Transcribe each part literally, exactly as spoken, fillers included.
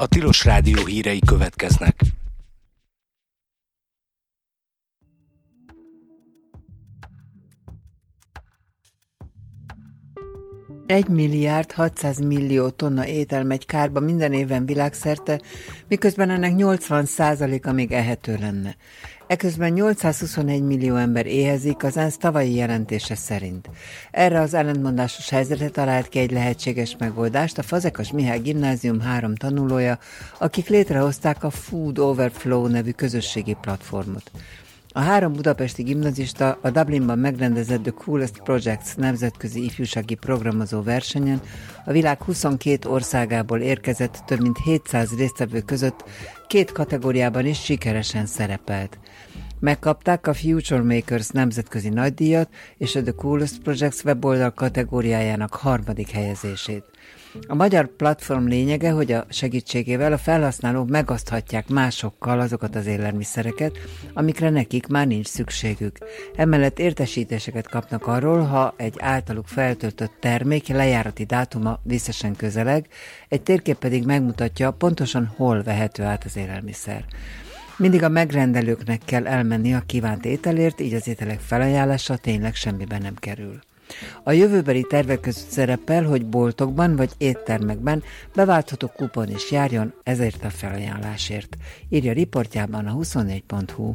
a Tilos Rádió hírei következnek. egy milliárd hatszáz millió tonna étel megy kárba minden évben világszerte, miközben ennek nyolcvan százaléka még ehető lenne. Eközben nyolcszázhuszonegy millió ember éhezik az ENSZ tavalyi jelentése szerint. Erre az ellentmondásos helyzetre talált ki egy lehetséges megoldást a Fazekas Mihály Gimnázium három tanulója, akik létrehozták a Food Overflow nevű közösségi platformot. A három budapesti gimnazista a Dublinban megrendezett The Coolest Projects nemzetközi ifjúsági programozó versenyen a világ huszonkét országából érkezett több mint hétszáz résztvevő között két kategóriában is sikeresen szerepelt. Megkapták a Future Makers nemzetközi nagydíjat és a The Coolest Projects weboldal kategóriájának harmadik helyezését. A magyar platform lényege, hogy a segítségével a felhasználók megoszthatják másokkal azokat az élelmiszereket, amikre nekik már nincs szükségük. Emellett értesítéseket kapnak arról, ha egy általuk feltöltött termék lejárati dátuma visszesen közeleg, egy térkép pedig megmutatja pontosan hol vehető át az élelmiszer. Mindig a megrendelőknek kell elmenni a kívánt ételért, így az ételek felajánlása tényleg semmiben nem kerül. A jövőbeli tervek között szerepel, hogy boltokban vagy éttermekben beváltható kupon is járjon ezért a felajánlásért, írja riportjában a huszonnégy pont hu.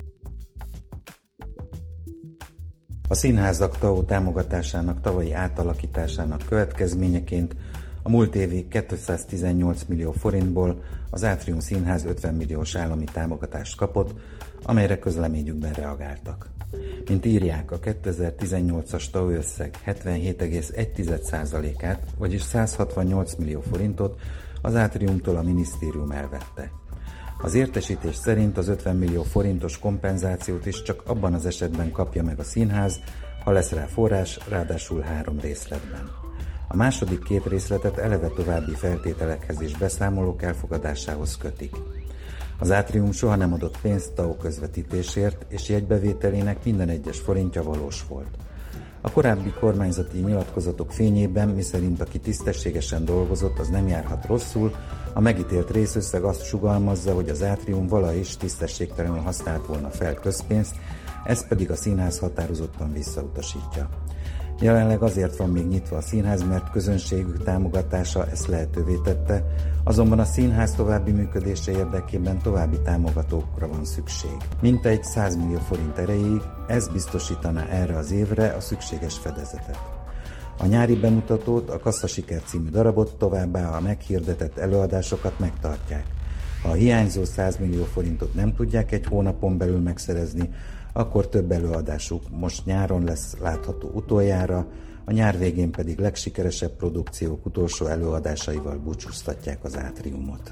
A színházak té á o támogatásának tavalyi átalakításának következményeként a múlt évi kétszáztizennyolc millió forintból az Átrium Színház ötven milliós állami támogatást kapott, amelyre közleményükben reagáltak. Mint írják, a kétezer-tizennyolcas té á o összeg hetvenhét egész egy százalékát, vagyis százhatvannyolc millió forintot az Átriumtól a minisztérium elvette. Az értesítés szerint az ötven millió forintos kompenzációt is csak abban az esetben kapja meg a színház, ha lesz rá forrás, ráadásul három részletben. A második két részletet eleve további feltételekhez és beszámolók elfogadásához kötik. Az Átrium soha nem adott pénzt té á o közvetítésért, és jegybevételének minden egyes forintja valós volt. A korábbi kormányzati nyilatkozatok fényében, miszerint aki tisztességesen dolgozott, az nem járhat rosszul, a megítélt részösszeg azt sugallmazza, hogy az Átrium valaha is tisztességtelenül használt volna fel közpénzt, ezt pedig a színház határozottan visszautasítja. Jelenleg azért van még nyitva a színház, mert közönségük támogatása ezt lehetővé tette, azonban a színház további működése érdekében további támogatókra van szükség. Mintegy száz millió forint erejéig ez biztosítaná erre az évre a szükséges fedezetet. A nyári bemutatót, a Kasszasiker című darabot, továbbá a meghirdetett előadásokat megtartják. Ha a hiányzó száz millió forintot nem tudják egy hónapon belül megszerezni, akkor több előadásuk most nyáron lesz látható utoljára, a nyár végén pedig legsikeresebb produkciók utolsó előadásaival búcsúztatják az Átriumot.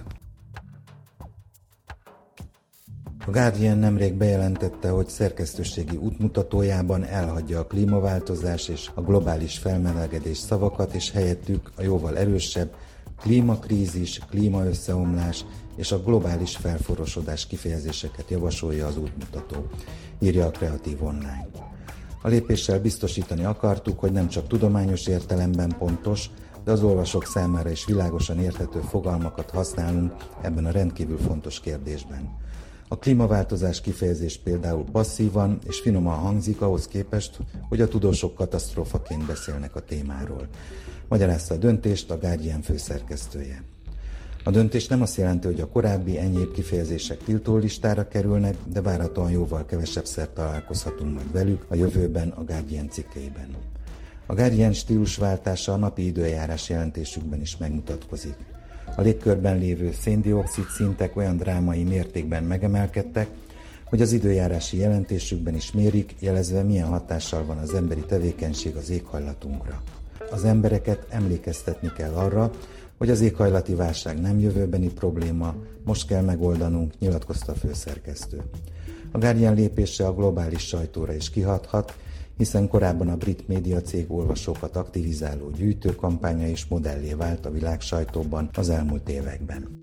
A Guardian nemrég bejelentette, hogy szerkesztőségi útmutatójában elhagyja a klímaváltozás és a globális felmelegedés szavakat, és helyettük a jóval erősebb klímakrízis, klímaösszeomlás és a globális felforosodás kifejezéseket javasolja az útmutató, írja a Kreatív Online. A lépéssel biztosítani akartuk, hogy nem csak tudományos értelemben pontos, de az olvasók számára is világosan érthető fogalmakat használunk ebben a rendkívül fontos kérdésben. A klímaváltozás kifejezés például passzívan és finoman hangzik ahhoz képest, hogy a tudósok katasztrófaként beszélnek a témáról. Magyarázta a döntést a Guardian főszerkesztője. A döntés nem azt jelenti, hogy a korábbi enyhébb kifejezések tiltólistára kerülnek, de várhatóan jóval kevesebbszer találkozhatunk majd velük a jövőben a Guardian cikkeiben. A Guardian stílusváltása a napi időjárás jelentésükben is megmutatkozik. A légkörben lévő széndioxid szintek olyan drámai mértékben megemelkedtek, hogy az időjárási jelentésükben is mérik, jelezve milyen hatással van az emberi tevékenység az éghajlatunkra. Az embereket emlékeztetni kell arra, hogy az éghajlati válság nem jövőbeni probléma, most kell megoldanunk, nyilatkozta a főszerkesztő. A Guardian lépése a globális sajtóra is kihathat, hiszen korábban a brit médiacég olvasókat aktivizáló gyűjtőkampánya is modellé vált a világ sajtóban az elmúlt években.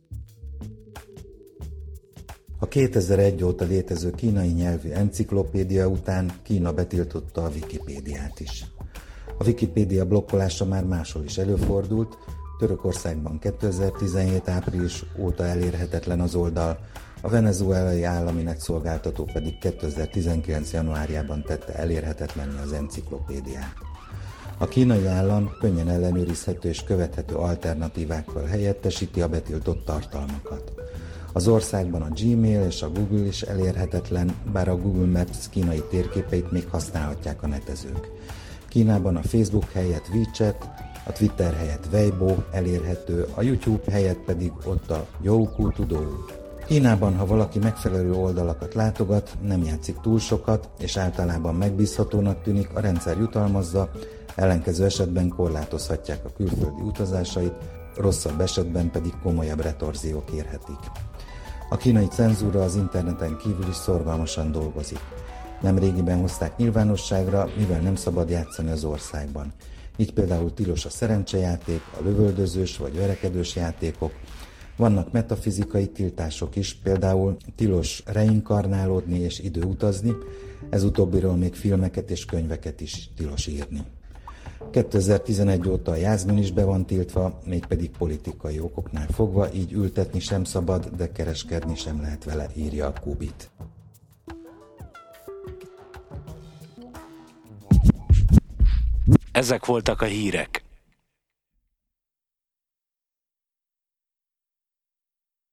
A kétezer-egy óta létező kínai nyelvű enciklopédia után Kína betiltotta a Wikipédiát is. A Wikipédia blokkolása már máshol is előfordult, Törökországban kétezer-tizenhét április óta elérhetetlen az oldal, a venezuelai állami netszolgáltató pedig kétezer-tizenkilenc januárjában tette elérhetetlenné az enciklopédiát. A kínai állam könnyen ellenőrizhető és követhető alternatívákkal helyettesíti a betiltott tartalmakat. Az országban a Gmail és a Google is elérhetetlen, bár a Google Maps kínai térképeit még használhatják a netezők. Kínában a Facebook helyett WeChat, a Twitter helyett Weibo elérhető, a YouTube helyett pedig ott a Youku Tudou. Kínában, ha valaki megfelelő oldalakat látogat, nem játszik túl sokat, és általában megbízhatónak tűnik, a rendszer jutalmazza, ellenkező esetben korlátozhatják a külföldi utazásait, rosszabb esetben pedig komolyabb retorziók érhetik. A kínai cenzúra az interneten kívül is szorgalmasan dolgozik. Nemrégiben hozták nyilvánosságra, mivel nem szabad játszani az országban. Így például tilos a szerencsejáték, a lövöldözős vagy verekedős játékok, vannak metafizikai tiltások is, például tilos reinkarnálódni és időutazni, ez utóbbiról még filmeket és könyveket is tilos írni. kétezer-tizenegy óta a jázmin is be van tiltva, mégpedig politikai okoknál fogva, így ültetni sem szabad, de kereskedni sem lehet vele, írja a Kubit. Ezek voltak a hírek.